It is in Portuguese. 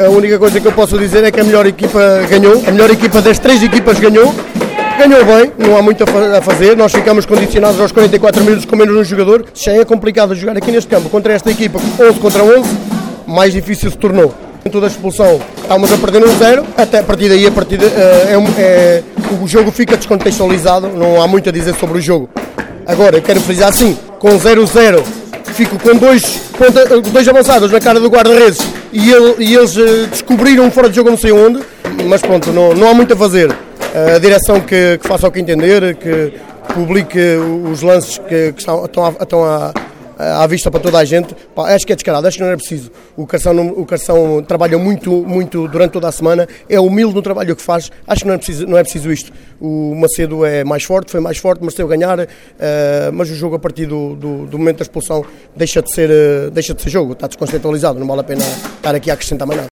A única coisa que eu posso dizer é que a melhor equipa ganhou, a melhor equipa das 3 equipas ganhou bem, não há muito a fazer, nós ficamos condicionados aos 44 minutos com menos um jogador, já é complicado jogar aqui neste campo contra esta equipa, 11 contra 11, mais difícil se tornou. Dentro da expulsão estávamos a perder 1-0, até a partir daí o jogo fica descontextualizado, não há muito a dizer sobre o jogo. Agora, eu quero frisar assim, com 0-0, fico com dois avançados na cara do guarda-redes e eles descobriram fora de jogo não sei onde, mas pronto, não há muito a fazer. A direção que faça o que entender, que publique os lances que estão à vista para toda a gente. Acho que é descarado, acho que não era preciso. O Carção trabalha muito durante toda a semana, é humilde no trabalho que faz, acho que não é preciso isto. O Macedo é mais forte, foi mais forte, mereceu ganhar, mas o jogo a partir do momento da expulsão deixa de ser jogo, está descontextualizado, não vale a pena estar aqui a acrescentar mais nada.